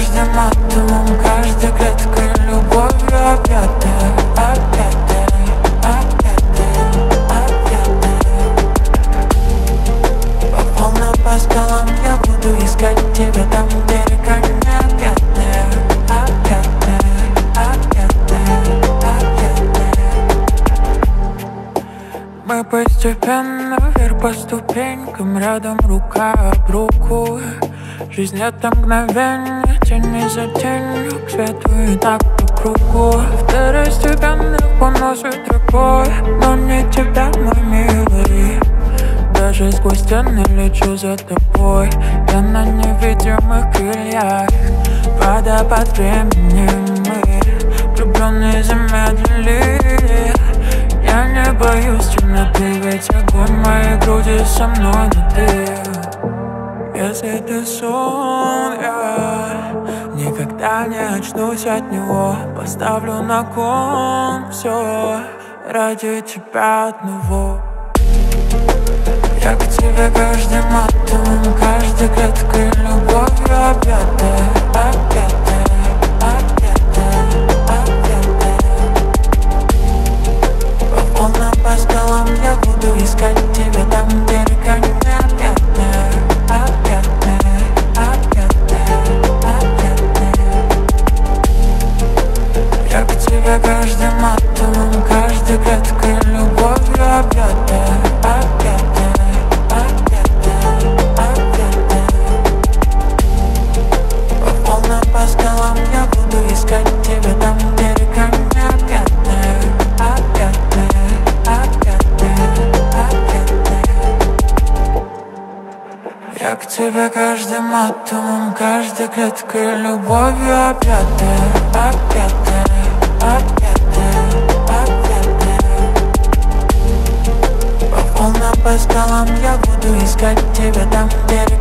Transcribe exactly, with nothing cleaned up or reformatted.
каждым атомом, каждой клеткой любовью объятая, объятая, объятая, объятая. По волнам, по скалам я буду искать тебя там, где река необъятная, объятная, объятная, объятная. Мы постепенно вверх по ступенькам, рядом рука об руку. Жизнь — это мгновенье, тени за тенью, к свету и так по кругу. Второстепенных поносит рекой, но не тебя, мой милый. Даже сквозь стены лечу за тобой, я на невидимых крыльях. Водопад времени мы, влюбленные, замедлили. Я не боюсь темноты, ведь огонь в моей груди со мной, но ты. Если это сон, я никогда не очнусь от него. Поставлю на кон все ради тебя одного. Я к тебе каждым атомом, каждой клеткой любовью объятая, объятая, объятая, объятая. По волнам, по скалам я буду искать тебя там, где река необъятная, объятная, объятная, объятная. Я к тебе каждым атомом, каждой клеткой любовью объятая, объятая, объятая, объятая. По волнам, по скалам я буду искать тебя там, где река необъятная, объятная, объятная, объятная. Я к тебе каждым атомом, каждой клеткой любовью объятая, объятая, объятая, объятая. По волнам, по скалам я буду искать тебя там, где